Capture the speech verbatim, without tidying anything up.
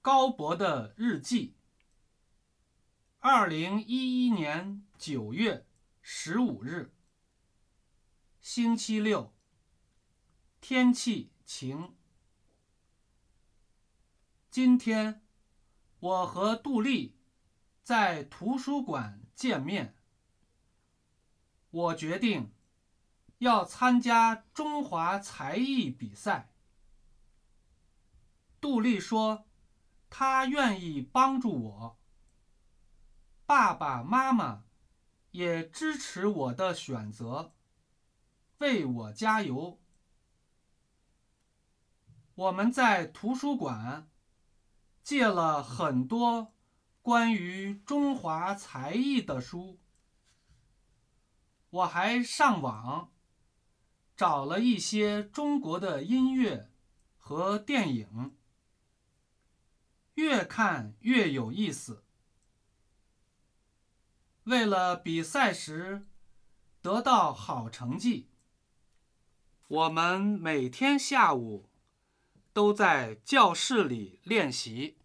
高博的日记。二零一一年九月十五日，星期六，天气晴。今天我和杜丽在图书馆见面。我决定要参加中华才艺比赛。杜丽说她愿意帮助我，爸爸妈妈也支持我的选择，为我加油。我们在图书馆借了很多关于中华才艺的书，我还上网找了一些中国的音乐和电影，越看越有意思。为了比赛时得到好成绩，我们每天下午都在教室里练习。